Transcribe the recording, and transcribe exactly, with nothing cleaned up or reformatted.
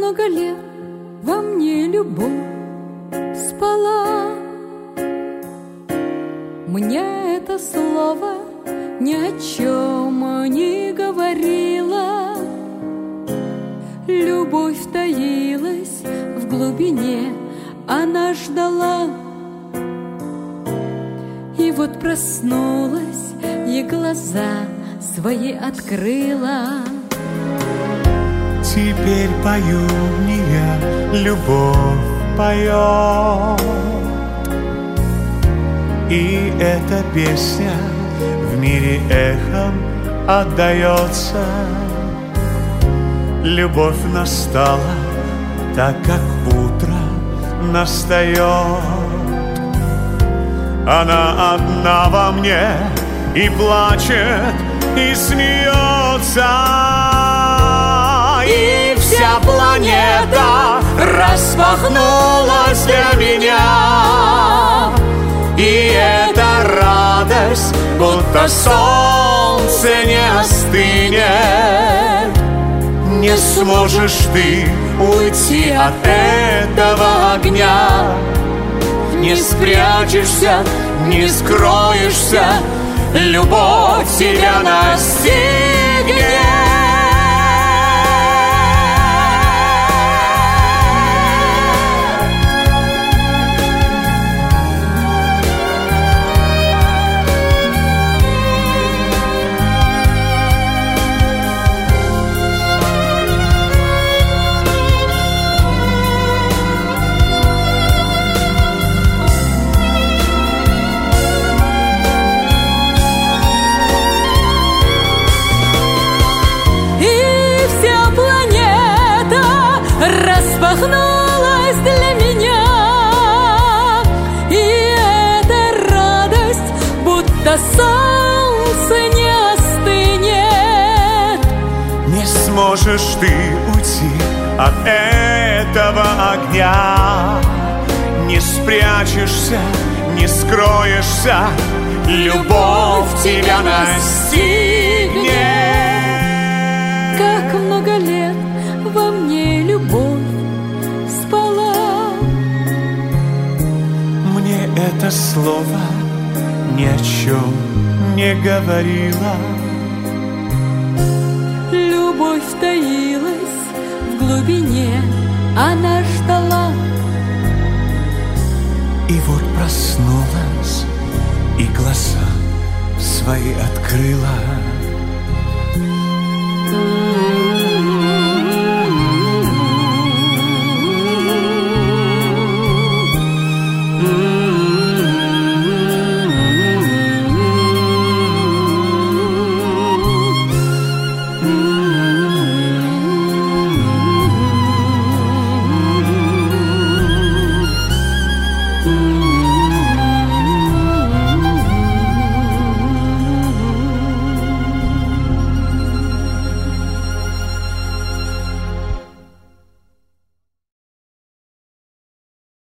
много лет во мне любовь спала. Мне это слово ни о чем не говорило. Любовь таилась в глубине, она ждала. И вот проснулась, и глаза свои открыла. Теперь пою не я, любовь поет. И эта песня в мире эхом отдается. Любовь настала, так как утро настает. Она одна во мне и плачет, и смеется. И вся планета распахнулась для меня. И эта радость, будто солнце не остынет. Не сможешь ты уйти от этого огня. Не спрячешься, не скроешься, любовь тебя настигнет. Распахнулась для меня, и эта радость, будто солнце не остынет. Не сможешь ты уйти от этого огня. Не спрячешься, не скроешься, любовь тебя настигнет. Как много лет во мне любовь спала. Мне это слово ни о чем не говорило. Любовь таилась в глубине, она ждала. И вот проснулась, и глаза свои открыла.